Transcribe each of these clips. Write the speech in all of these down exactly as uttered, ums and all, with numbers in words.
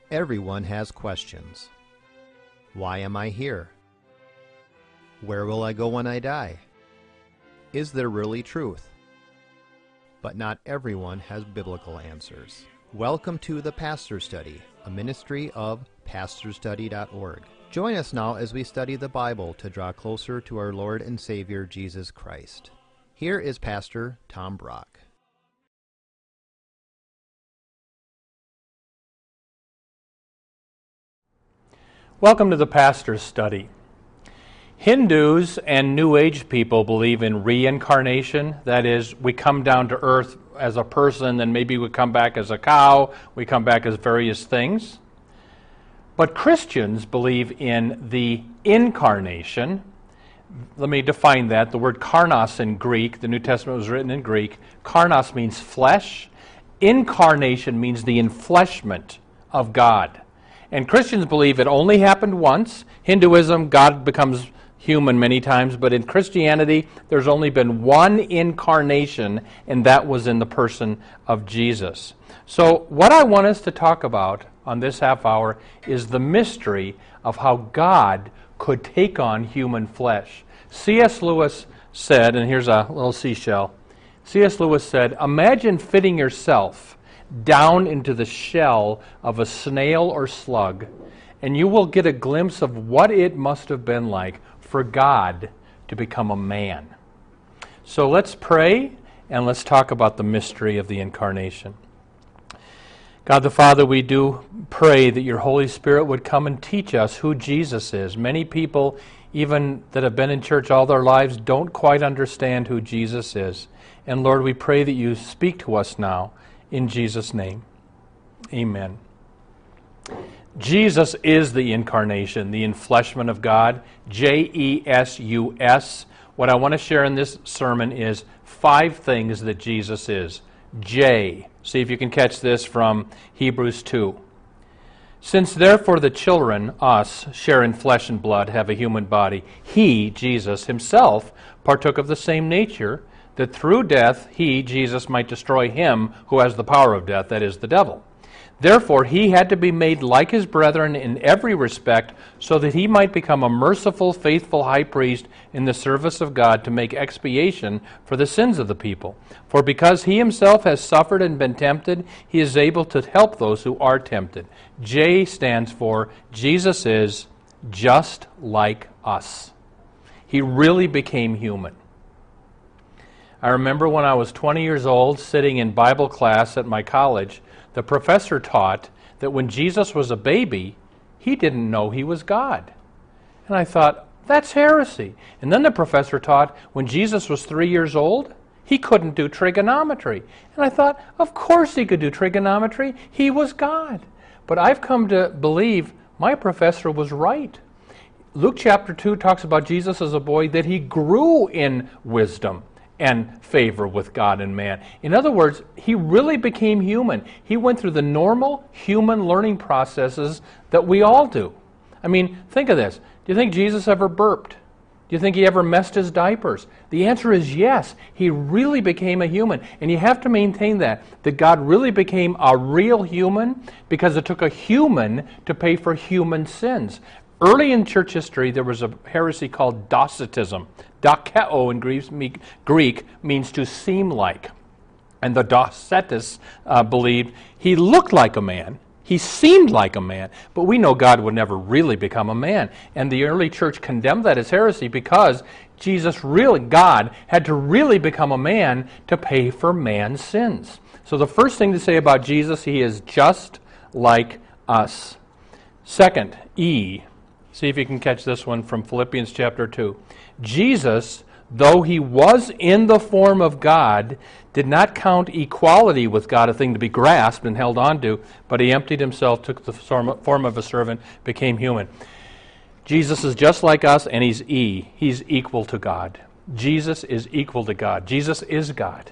Everyone has questions. Why am I here? Where will I go when I die? Is there really truth? But not everyone has biblical answers. Welcome to The Pastor Study, a ministry of pastor study dot org. Join us now as we study the Bible to draw closer to our Lord and Savior Jesus Christ. Here is Pastor Tom Brock. Welcome to the Pastor's Study. Hindus and New Age people believe in reincarnation. That is, we come down to earth as a person, then maybe we come back as a cow, we come back as various things. But Christians believe in the incarnation. Let me define that. The word karnos in Greek, the New Testament was written in Greek. Karnos means flesh. Incarnation means the enfleshment of God. And Christians believe it only happened once. Hinduism, God becomes human many times, but in Christianity, there's only been one incarnation, and that was in the person of Jesus. So what I want us to talk about on this half hour is the mystery of how God could take on human flesh. C S Lewis said, and here's a little seashell, C S Lewis said, imagine fitting yourself down into the shell of a snail or slug, and you will get a glimpse of what it must have been like for God to become a man. So let's pray, and let's talk about the mystery of the incarnation. God the Father, we do pray that your Holy Spirit would come and teach us who Jesus is. Many people, even that have been in church all their lives, don't quite understand who Jesus is. And Lord, we pray that you speak to us now. In Jesus' name, amen. Jesus is the incarnation, the enfleshment of God, J E S U S. What I want to share in this sermon is five things that Jesus is. J. See if you can catch this from Hebrews two. Since therefore the children, us, share in flesh and blood, have a human body, he, Jesus, himself partook of the same nature, that through death he, Jesus, might destroy him who has the power of death, that is, the devil. Therefore he had to be made like his brethren in every respect, so that he might become a merciful, faithful high priest in the service of God to make expiation for the sins of the people. For because he himself has suffered and been tempted, he is able to help those who are tempted. J stands for Jesus is just like us. He really became human. I remember when I was twenty years old, sitting in Bible class at my college, the professor taught that when Jesus was a baby, he didn't know he was God. And I thought, that's heresy. And then the professor taught when Jesus was three years old, he couldn't do trigonometry. And I thought, of course he could do trigonometry. He was God. But I've come to believe my professor was right. Luke chapter two talks about Jesus as a boy, that he grew in wisdom and favor with God and man. In other words, he really became human. He went through the normal human learning processes that we all do. I mean, think of this. Do you think Jesus ever burped? Do you think he ever messed his diapers? The answer is yes. He really became a human. And you have to maintain that, that God really became a real human because it took a human to pay for human sins. Early in church history, there was a heresy called Docetism. Dokeo in Greek means to seem like. And the Docetists uh, believed he looked like a man, he seemed like a man, but we know God would never really become a man. And the early church condemned that as heresy because Jesus, really, God, had to really become a man to pay for man's sins. So the first thing to say about Jesus, he is just like us. Second, E. See if you can catch this one from Philippians chapter two. Jesus, though he was in the form of God, did not count equality with God a thing to be grasped and held on to, but he emptied himself, took the form of a servant, became human. Jesus is just like us, and he's E. He's equal to God. Jesus is equal to God. Jesus is God.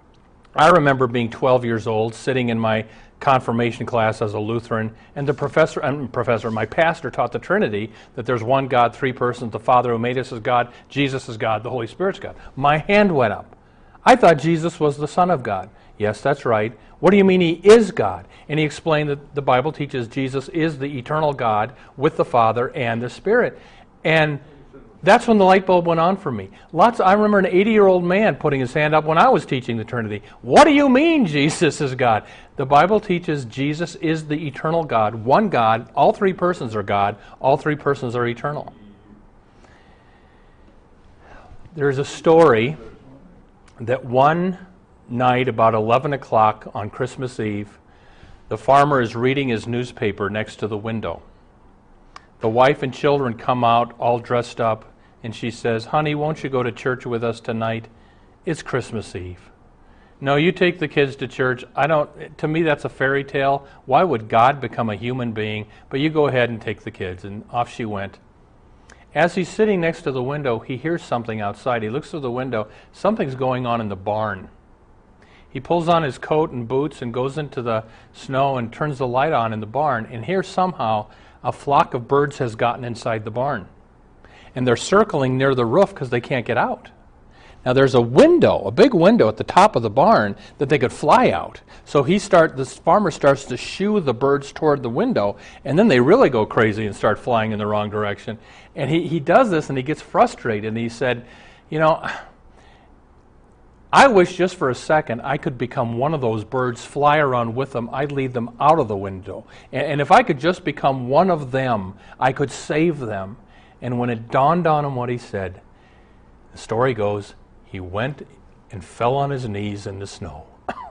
I remember being twelve years old, sitting in my confirmation class as a Lutheran, and the professor, and professor, my pastor taught the Trinity, that there's one God, three persons, the Father who made us is God, Jesus is God, the Holy Spirit's God. My hand went up. I thought Jesus was the Son of God. Yes, that's right. What do you mean he is God? And he explained that the Bible teaches Jesus is the eternal God with the Father and the Spirit. And that's when the light bulb went on for me. Lots. I remember an eighty-year-old man putting his hand up when I was teaching the Trinity. What do you mean Jesus is God? The Bible teaches Jesus is the eternal God, one God. All three persons are God. All three persons are eternal. There's a story that one night about eleven o'clock on Christmas Eve, the farmer is reading his newspaper next to the window. The wife and children come out all dressed up, and she says, "Honey, won't you go to church with us tonight? It's Christmas Eve." "No, you take the kids to church. I don't. To me, that's a fairy tale. Why would God become a human being? But you go ahead and take the kids." And off she went. As he's sitting next to the window, he hears something outside. He looks through the window. Something's going on in the barn. He pulls on his coat and boots and goes into the snow and turns the light on in the barn. And here somehow a flock of birds has gotten inside the barn. And they're circling near the roof because they can't get out. Now there's a window, a big window at the top of the barn that they could fly out. So he start, this farmer starts to shoo the birds toward the window, and then they really go crazy and start flying in the wrong direction. And he, he does this and he gets frustrated, and he said, you know, I wish just for a second I could become one of those birds, fly around with them. I'd lead them out of the window. And, and if I could just become one of them, I could save them. And when it dawned on him what he said, the story goes, he went and fell on his knees in the snow.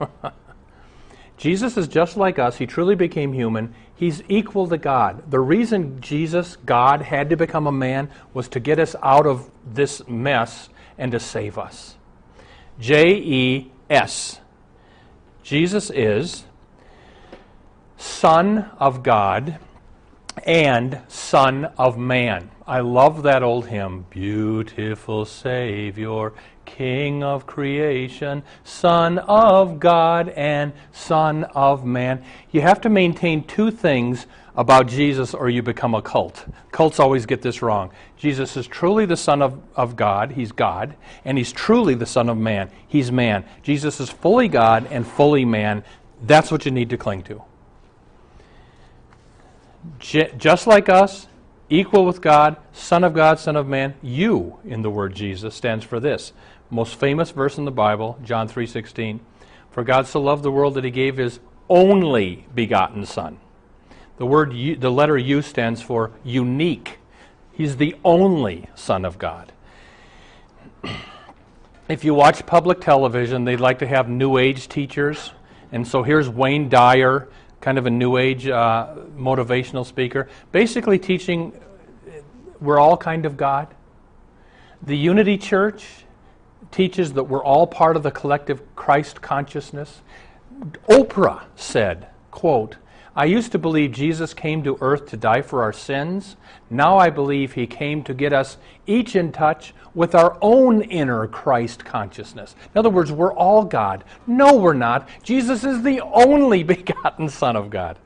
Jesus is just like us. He truly became human. He's equal to God. The reason Jesus, God, had to become a man was to get us out of this mess and to save us. J E S. Jesus is Son of God and Son of Man. I love that old hymn. Beautiful Savior, King of creation, Son of God and Son of Man. You have to maintain two things about Jesus or you become a cult. Cults always get this wrong. Jesus is truly the Son of, of God. He's God. And He's truly the Son of Man. He's man. Jesus is fully God and fully man. That's what you need to cling to. J- just like us, equal with God, Son of God, Son of Man. You, in the word Jesus, stands for this. Most famous verse in the Bible, John three sixteen. For God so loved the world that He gave His only begotten Son. The word, U, the letter U stands for unique. He's the only Son of God. If you watch public television, they'd like to have New Age teachers. And so here's Wayne Dyer, kind of a New Age uh, motivational speaker, basically teaching we're all kind of God. The Unity Church teaches that we're all part of the collective Christ consciousness. Oprah said, quote, I used to believe Jesus came to earth to die for our sins. Now I believe He came to get us each in touch with our own inner Christ consciousness. In other words, we're all God. No, we're not. Jesus is the only begotten Son of God.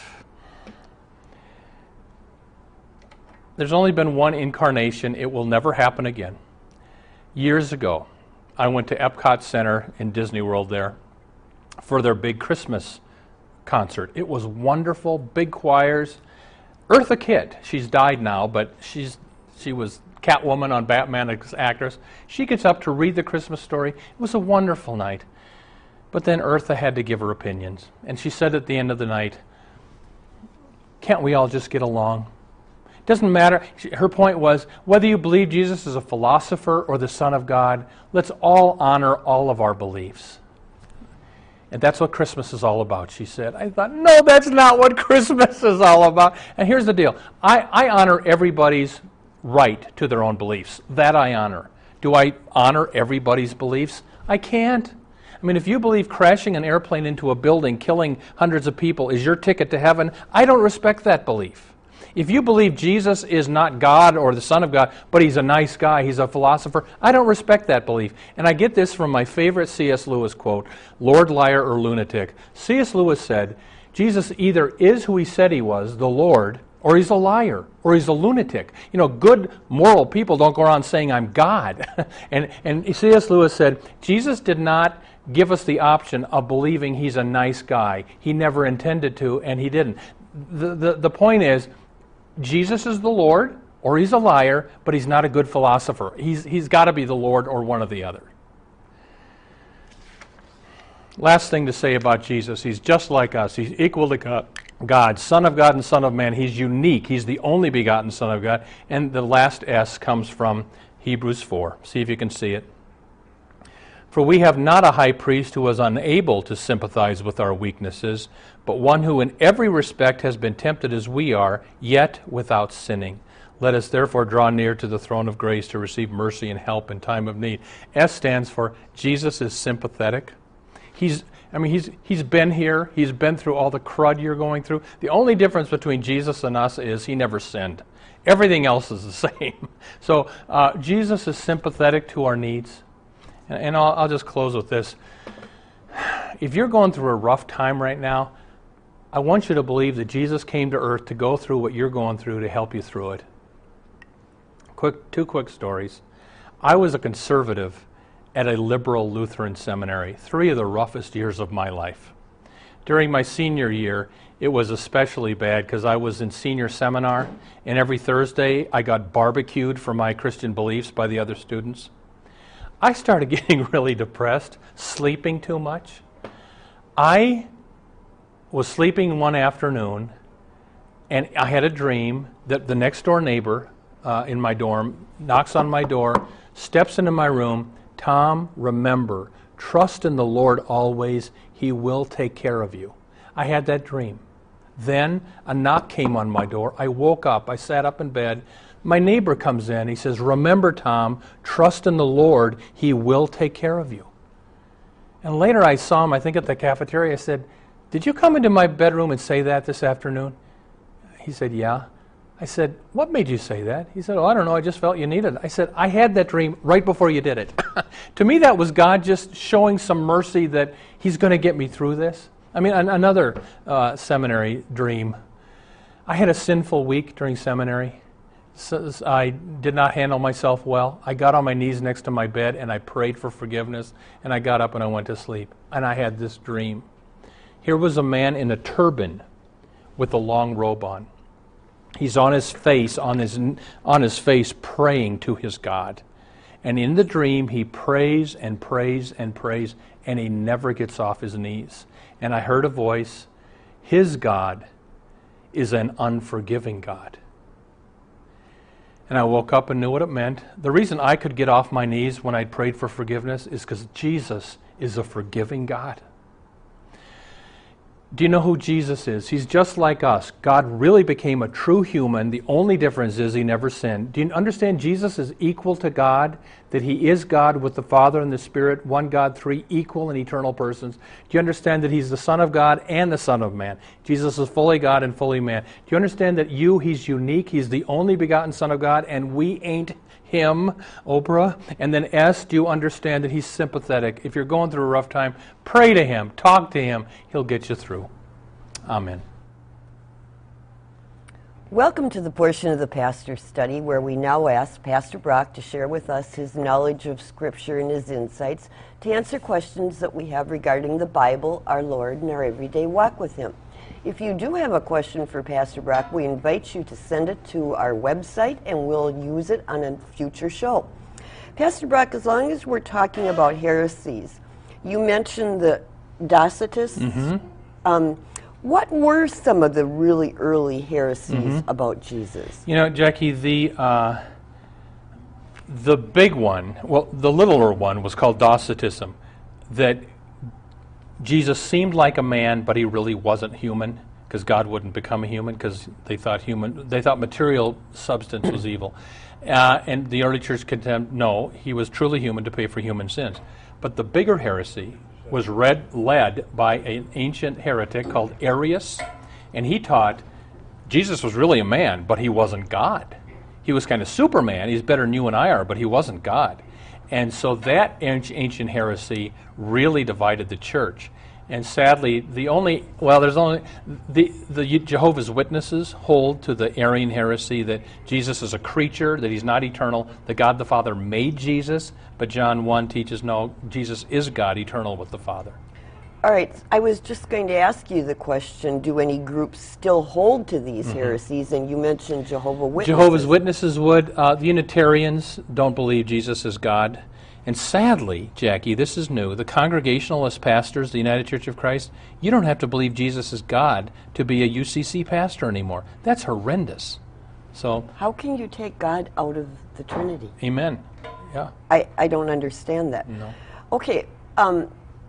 There's only been one incarnation. It will never happen again. Years ago, I went to Epcot Center in Disney World there for their big Christmas concert. It was wonderful, big choirs. Eartha Kitt, she's died now, but she's she was Catwoman on Batman as actress. She gets up to read the Christmas story. It was a wonderful night. But then Eartha had to give her opinions. And she said at the end of the night, can't we all just get along? It doesn't matter. Her point was, whether you believe Jesus is a philosopher or the Son of God, let's all honor all of our beliefs. And that's what Christmas is all about, she said. I thought, no, that's not what Christmas is all about. And here's the deal. I, I honor everybody's right to their own beliefs. That I honor. Do I honor everybody's beliefs? I can't. I mean, if you believe crashing an airplane into a building, killing hundreds of people is your ticket to heaven, I don't respect that belief. If you believe Jesus is not God or the Son of God, but He's a nice guy, He's a philosopher, I don't respect that belief. And I get this from my favorite C S Lewis quote, Lord, liar, or lunatic. C S Lewis said, Jesus either is who He said He was, the Lord, or he's a liar, or he's a lunatic. You know, good moral people don't go around saying, I'm God. and, and C S Lewis said, Jesus did not give us the option of believing he's a nice guy. He never intended to, and he didn't. The, the, the point is, Jesus is the Lord, or he's a liar, but he's not a good philosopher. He's, he's got to be the Lord or one or the other. Last thing to say about Jesus, he's just like us. He's equal to God. God, Son of God and Son of Man. He's unique. He's the only begotten Son of God. And the last S comes from Hebrews four. See if you can see it. For we have not a high priest who was unable to sympathize with our weaknesses, but one who in every respect has been tempted as we are, yet without sinning. Let us therefore draw near to the throne of grace to receive mercy and help in time of need. S stands for Jesus is sympathetic. He's I mean, he's he's been here. He's been through all the crud you're going through. The only difference between Jesus and us is he never sinned. Everything else is the same. So uh, Jesus is sympathetic to our needs. And, and I'll, I'll just close with this. If you're going through a rough time right now, I want you to believe that Jesus came to earth to go through what you're going through to help you through it. Quick, two quick stories. I was a conservative at a liberal Lutheran seminary, three of the roughest years of my life. During my senior year, it was especially bad because I was in senior seminar, and every Thursday I got barbecued for my Christian beliefs by the other students. I started getting really depressed, sleeping too much. I was sleeping one afternoon, and I had a dream that the next door neighbor uh, in my dorm knocks on my door, steps into my room. Tom, remember, trust in the Lord always. He will take care of you. I had that dream. Then a knock came on my door. I woke up. I sat up in bed. My neighbor comes in. He says, remember, Tom, trust in the Lord. He will take care of you. And later I saw him, I think at the cafeteria. I said, did you come into my bedroom and say that this afternoon? He said, yeah. I said, what made you say that? He said, oh, I don't know, I just felt you needed it. I said, I had that dream right before you did it. To me, that was God just showing some mercy that he's going to get me through this. I mean, an- another uh, seminary dream. I had a sinful week during seminary. So I did not handle myself well. I got on my knees next to my bed and I prayed for forgiveness, and I got up and I went to sleep. And I had this dream. Here was a man in a turban with a long robe on. He's on his face, on his on his face, praying to his God. And in the dream, he prays and prays and prays, and he never gets off his knees. And I heard a voice, his God is an unforgiving God. And I woke up and knew what it meant. The reason I could get off my knees when I prayed for forgiveness is because Jesus is a forgiving God. Do you know who Jesus is? He's just like us. God really became a true human. The only difference is he never sinned. Do you understand Jesus is equal to God? That he is God with the Father and the Spirit, one God, three equal and eternal persons. Do you understand that he's the Son of God and the Son of Man? Jesus is fully God and fully man. Do you understand that you, he's unique, he's the only begotten Son of God, and we ain't him, Oprah? And then S, do you understand that he's sympathetic? If you're going through a rough time, pray to him, talk to him, he'll get you through. Amen. Welcome to the portion of the Pastor's Study where we now ask Pastor Brock to share with us his knowledge of Scripture and his insights to answer questions that we have regarding the Bible, our Lord, and our everyday walk with him. If you do have a question for Pastor Brock, we invite you to send it to our website and we'll use it on a future show. Pastor Brock, as long as we're talking about heresies, you mentioned the Docetists. Mm-hmm. Um, what were some of the really early heresies mm-hmm. about Jesus? You know, Jackie, the uh, the big one, well, the littler one was called Docetism, that Jesus seemed like a man, but he really wasn't human, because God wouldn't become a human, because they thought human, they thought material substance was evil. Uh, and the early church condemned, no, he was truly human to pay for human sins. But the bigger heresy was read, led by an ancient heretic called Arius, and he taught Jesus was really a man, but he wasn't God. He was kind of Superman. He's better than you and I are, but he wasn't God. And so that ancient heresy really divided the church. And sadly, the only, well, there's only, the, the Jehovah's Witnesses hold to the Arian heresy that Jesus is a creature, that he's not eternal, that God the Father made Jesus, but John one teaches no, Jesus is God, eternal with the Father. All right, I was just going to ask you the question, do any groups still hold to these mm-hmm. heresies? And you mentioned Jehovah's Witnesses. Jehovah's Witnesses would. Uh, the Unitarians don't believe Jesus is God. And sadly, Jackie, this is new, the Congregationalist pastors, the United Church of Christ, you don't have to believe Jesus is God to be a U C C pastor anymore. That's horrendous. So, how can you take God out of the Trinity? Amen. Yeah. I, I don't understand that. No. Okay, um,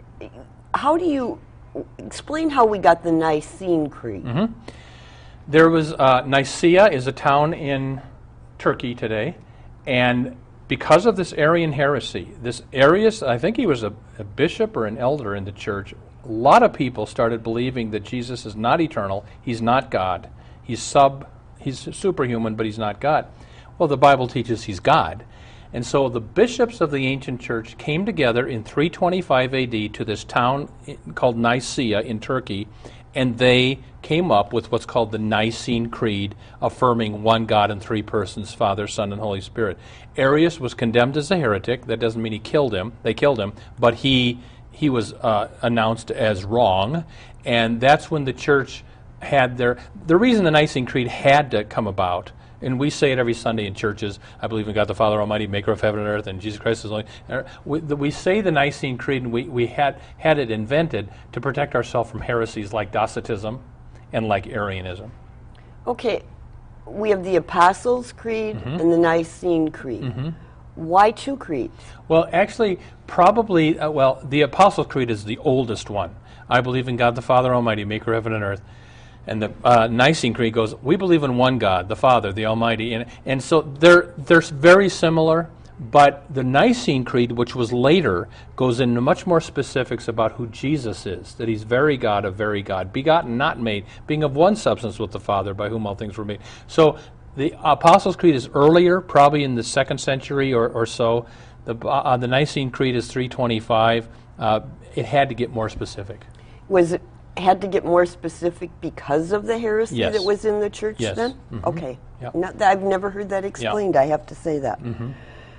how do you explain how we got the Nicene Creed? Mm-hmm. There was, uh, Nicaea is a town in Turkey today, and because of this Arian heresy, this Arius, I think he was a, a bishop or an elder in the church, a lot of people started believing that Jesus is not eternal, he's not God, he's sub, he's superhuman, but he's not God. Well, the Bible teaches he's God. And so the bishops of the ancient church came together in three twenty-five A D to this town called Nicaea in Turkey, and they came up with what's called the Nicene Creed, affirming one God in three persons, Father, Son, and Holy Spirit. Arius was condemned as a heretic. That doesn't mean he killed him. They killed him, but he he was uh, announced as wrong, and that's when the church had their... The reason the Nicene Creed had to come about, and we say it every Sunday in churches, I believe in God the Father Almighty, maker of heaven and earth, and Jesus Christ is only... We, the, we say the Nicene Creed, and we, we had, had it invented to protect ourselves from heresies like Docetism and like Arianism. Okay, we have the Apostles' Creed mm-hmm. and the Nicene Creed. Mm-hmm. Why two creeds? Well, actually, probably, uh, well, the Apostles' Creed is the oldest one. I believe in God the Father Almighty, maker of heaven and earth. And the uh, Nicene Creed goes, we believe in one God, the Father, the Almighty. And, and so they're, they're very similar, but the Nicene Creed, which was later, goes into much more specifics about who Jesus is, that he's very God of very God, begotten, not made, being of one substance with the Father, by whom all things were made. So the Apostles' Creed is earlier, probably in the second century or, or so. The, uh, the Nicene Creed is three twenty-five. Uh, it had to get more specific. Was it had to get more specific because of the heresy yes. that was in the church yes. then? Mm-hmm. Okay. Yep. Not that I've never heard that explained. Yep. I have to say that. Mm-hmm.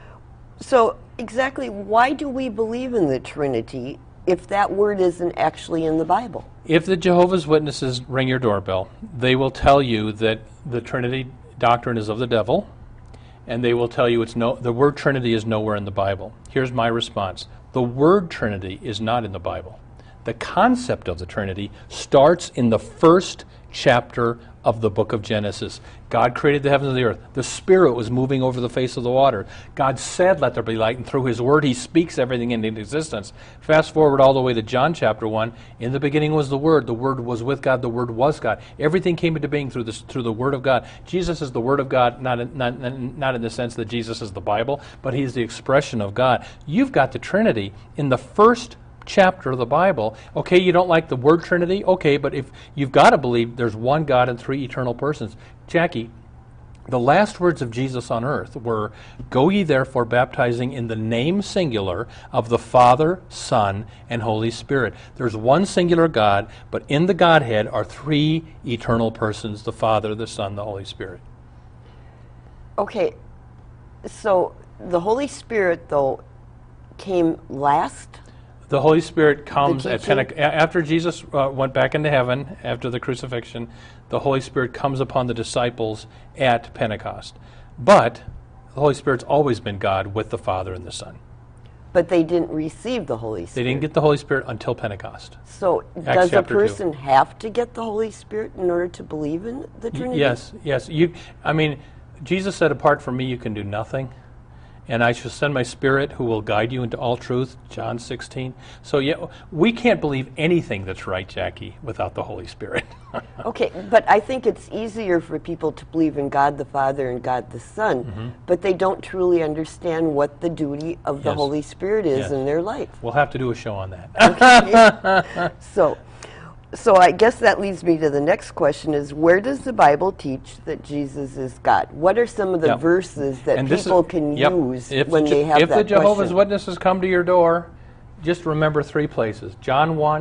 So exactly why do we believe in the Trinity if that word isn't actually in the Bible? If the Jehovah's Witnesses ring your doorbell, they will tell you that the Trinity doctrine is of the devil, and they will tell you it's no, the word Trinity is nowhere in the Bible. Here's my response. The word Trinity is not in the Bible. The concept of the Trinity starts in the first chapter of the book of Genesis. God created the heavens and the earth. The Spirit was moving over the face of the water. God said, let there be light, and through his word he speaks everything into existence. Fast forward all the way to John chapter one. In the beginning was the Word. The Word was with God. The Word was God. Everything came into being through, this, through the Word of God. Jesus is the Word of God, not in, not, not in the sense that Jesus is the Bible, but he's the expression of God. You've got the Trinity in the first chapter of the Bible. Okay, you don't like the word Trinity? Okay, but if you've got to believe there's one God and three eternal persons. Jackie, the last words of Jesus on earth were, go ye therefore baptizing in the name singular of the Father, Son, and Holy Spirit. There's one singular God, but in the Godhead are three eternal persons, the Father, the Son, the Holy Spirit. Okay, so the Holy Spirit, though, came last? The Holy Spirit comes at Pentecost. After Jesus uh, went back into heaven, after the crucifixion, the Holy Spirit comes upon the disciples at Pentecost. But the Holy Spirit's always been God with the Father and the Son. But they didn't receive the Holy Spirit. They didn't get the Holy Spirit until Pentecost. So Acts does a person two. have to get the Holy Spirit in order to believe in the Trinity? Yes, yes. You, I mean, Jesus said, apart from me you can do nothing. And I shall send my Spirit who will guide you into all truth, John sixteen. So yeah, we can't believe anything that's right, Jackie, without the Holy Spirit. Okay, but I think it's easier for people to believe in God the Father and God the Son, mm-hmm. but they don't truly understand what the duty of the yes. Holy Spirit is yes. in their life. We'll have to do a show on that. Okay. so, so I guess that leads me to the next question is, where does the Bible teach that Jesus is God? What are some of the yep. verses that and people is, can yep. use if when the, they have if that the Jehovah's question? Witnesses come to your door, just remember three places. John one,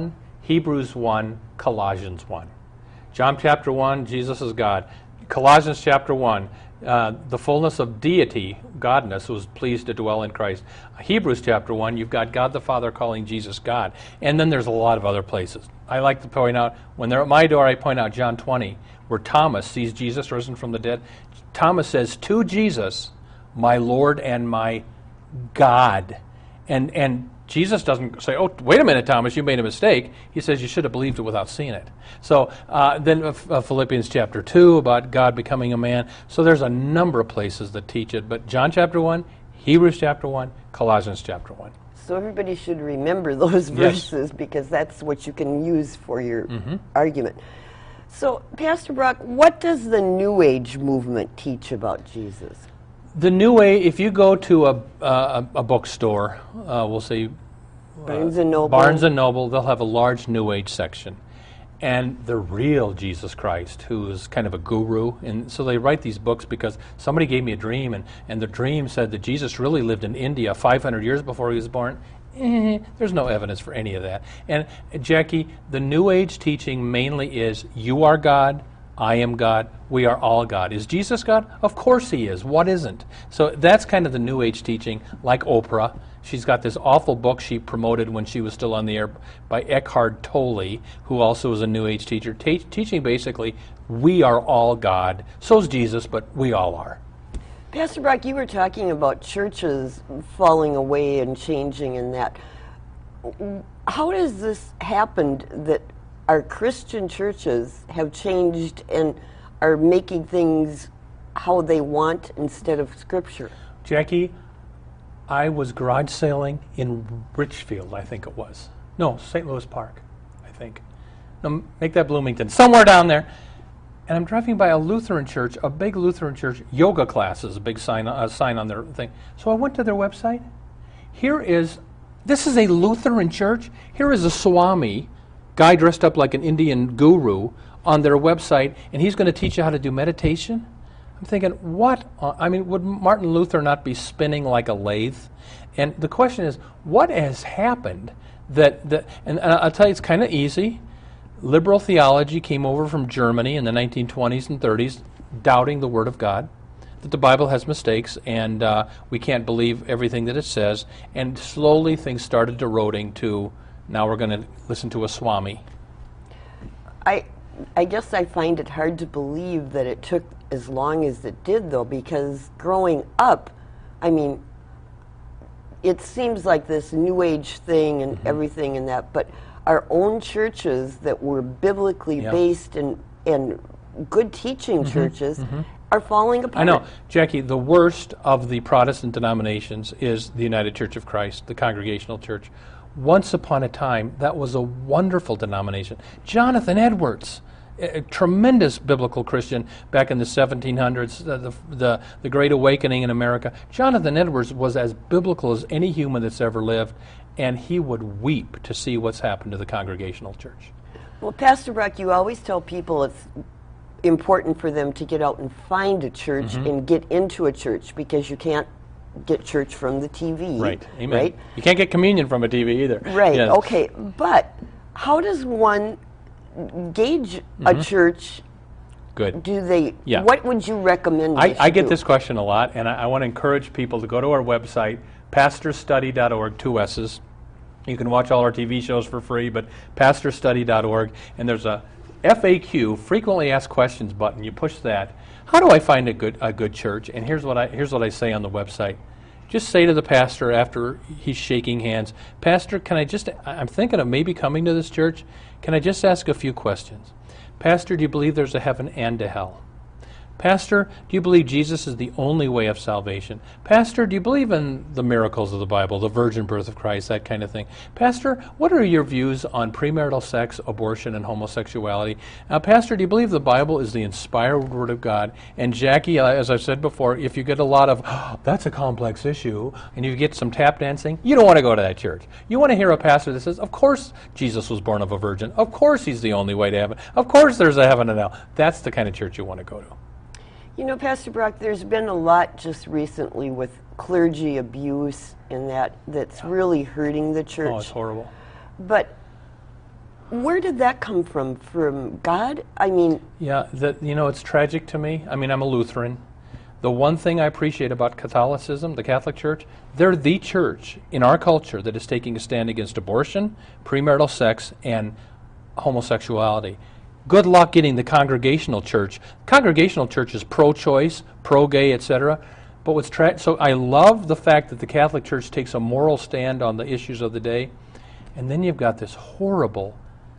Hebrews one, Colossians one. John chapter one, Jesus is God. Colossians chapter one, uh, the fullness of deity, godness, was pleased to dwell in Christ. Hebrews chapter one, you've got God the Father calling Jesus God. And then there's a lot of other places. I like to point out, when they're at my door, I point out John twenty, where Thomas sees Jesus risen from the dead. Thomas says to Jesus, my Lord and my God. And and Jesus doesn't say, oh, wait a minute, Thomas, you made a mistake. He says you should have believed it without seeing it. So uh, then uh, Philippians chapter two about God becoming a man. So there's a number of places that teach it. But John chapter one, Hebrews chapter one, Colossians chapter one. So everybody should remember those verses, yes, because that's what you can use for your mm-hmm. argument. So, Pastor Brock, what does the New Age movement teach about Jesus? The New Age, if you go to a, uh, a bookstore, uh, we'll say uh, Barnes and Noble. Barnes and Noble, they'll have a large New Age section. And the real Jesus Christ, who is kind of a guru, and so they write these books because somebody gave me a dream, and, and the dream said that Jesus really lived in India five hundred years before he was born. Eh, there's no evidence for any of that. And Jackie, the New Age teaching mainly is, you are God, I am God, we are all God. Is Jesus God? Of course he is. What isn't? So that's kind of the New Age teaching, like Oprah. She's got this awful book she promoted when she was still on the air by Eckhart Tolle, who also was a New Age teacher, te- teaching basically, we are all God. So's Jesus, but we all are. Pastor Brock, you were talking about churches falling away and changing and that. How does this happen that our Christian churches have changed and are making things how they want instead of Scripture? Jackie, I was garage sailing in Richfield, I think it was. No, Saint Louis Park, I think. No, make that Bloomington. Somewhere down there. And I'm driving by a Lutheran church, a big Lutheran church, yoga classes, a big sign, a sign on their thing. So I went to their website. Here is, this is a Lutheran church. Here is a Swami, guy dressed up like an Indian guru, on their website, and he's going to teach you how to do meditation. I'm thinking, what? Uh, I mean, would Martin Luther not be spinning like a lathe? And the question is, what has happened that, that and I'll tell you, it's kind of easy. Liberal theology came over from Germany in the nineteen twenties and thirties, doubting the Word of God, that the Bible has mistakes, and uh, we can't believe everything that it says. And slowly things started eroding to, now we're going to listen to a Swami. I, I guess I find it hard to believe that it took as long as it did, though, because growing up, I mean, it seems like this New Age thing and mm-hmm. everything and that, but our own churches that were biblically yeah. based and, and good teaching mm-hmm. churches mm-hmm. are falling apart. I know. Jackie, the worst of the Protestant denominations is the United Church of Christ, the Congregational Church. Once upon a time, that was a wonderful denomination. Jonathan Edwards, a tremendous biblical Christian back in the seventeen hundreds, the, the, the, the Great Awakening in America. Jonathan Edwards was as biblical as any human that's ever lived, and he would weep to see what's happened to the Congregational Church. Well, Pastor Brock, you always tell people it's important for them to get out and find a church mm-hmm. and get into a church, because you can't get church from the T V. Right. Amen. Right? You can't get communion from a T V either. Right. Yes. Okay. But how does one gauge mm-hmm. a church? Good. Do they? Yeah. What would you recommend? I, I get do? this question a lot, and I, I want to encourage people to go to our website, pastor study dot org, two S's. You can watch all our T V shows for free, but pastor study dot org, and there's a F A Q, frequently asked questions button. You push that. How do I find a good a good church? And here's what I here's what I say on the website. Just say to the pastor after he's shaking hands, Pastor, can I just, I'm thinking of maybe coming to this church. Can I just ask a few questions? Pastor, do you believe there's a heaven and a hell? Pastor, do you believe Jesus is the only way of salvation? Pastor, do you believe in the miracles of the Bible, the virgin birth of Christ, that kind of thing? Pastor, what are your views on premarital sex, abortion, and homosexuality? Uh, Pastor, do you believe the Bible is the inspired Word of God? And Jackie, uh, as I've said before, if you get a lot of, oh, that's a complex issue, and you get some tap dancing, you don't want to go to that church. You want to hear a pastor that says, of course Jesus was born of a virgin. Of course he's the only way to heaven. Of course there's a heaven and hell. That's the kind of church you want to go to. You know, Pastor Brock, there's been a lot just recently with clergy abuse and that that's really hurting the church. Oh, it's horrible. But where did that come from? From God? I mean, Yeah, that, you know, it's tragic to me. I mean, I'm a Lutheran. The one thing I appreciate about Catholicism, the Catholic Church, they're the church in our culture that is taking a stand against abortion, premarital sex, and homosexuality. Good luck getting the Congregational Church. Congregational Church is pro-choice, pro-gay, et cetera. But what's tra- so I love the fact that the Catholic Church takes a moral stand on the issues of the day, and then you've got this horrible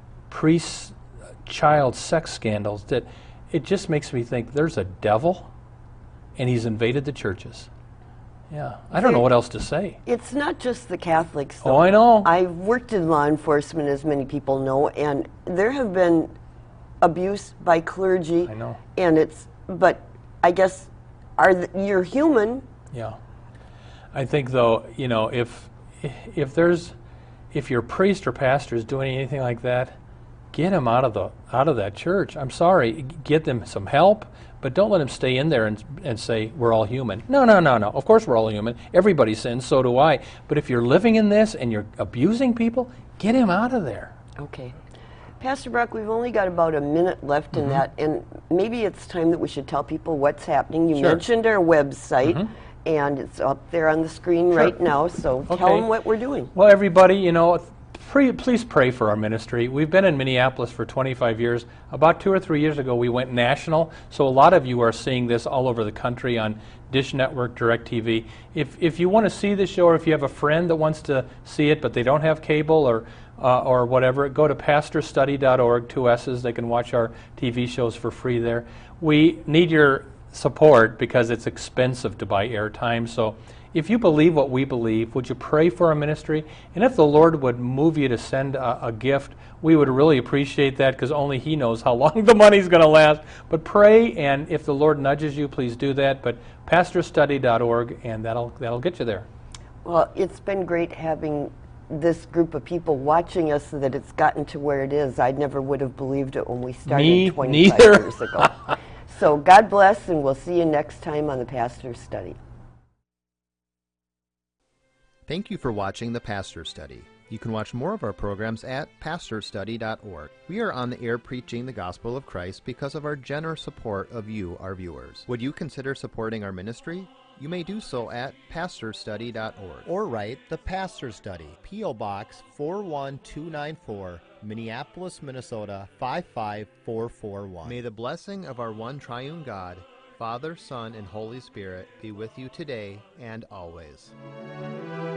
priest-child sex scandals that it just makes me think there's a devil, and he's invaded the churches. Yeah, I don't know what else to say. it's not just the Catholics, though. Oh, I know. I've worked in law enforcement, as many people know, and there have been abuse by clergy. I know. And it's, but I guess, are th- you're human. Yeah. I think, though, you know, if if there's if your priest or pastor is doing anything like that, get him out of the out of that church. I'm sorry, get them some help, but don't let him stay in there and and say we're all human. No, no, no, no. Of course we're all human. Everybody sins, so do I. But if you're living in this and you're abusing people, get him out of there. Okay. Pastor Brock, we've only got about a minute left in that, and maybe it's time that we should tell people what's happening. You Sure. mentioned our website, and it's up there on the screen right now, so tell Okay. them what we're doing. Well, everybody, you know, pre- please pray for our ministry. We've been in Minneapolis for twenty-five years. About two or three years ago, we went national, so a lot of you are seeing this all over the country on Dish Network, DirecTV. If if you want to see the show, or if you have a friend that wants to see it but they don't have cable or uh, or whatever, go to pastor study dot org, two S's. They can watch our T V shows for free there. We need your support because it's expensive to buy airtime, so if you believe what we believe, would you pray for our ministry? And if the Lord would move you to send a, a gift, we would really appreciate that because only He knows how long the money's going to last. But pray, and if the Lord nudges you, please do that. But pastor study dot org, and that'll that'll get you there. Well, it's been great having this group of people watching us so that it's gotten to where it is. I never would have believed it when we started Me twenty-five neither. years ago. So God bless, and we'll see you next time on the Pastor's Study. Thank you for watching The Pastor Study. You can watch more of our programs at pastor study dot org. We are on the air preaching the gospel of Christ because of our generous support of you, our viewers. Would you consider supporting our ministry? You may do so at pastor study dot org. Or write The Pastor Study, P O Box four one two nine four, Minneapolis, Minnesota five five four four one. May the blessing of our one triune God, Father, Son, and Holy Spirit be with you today and always.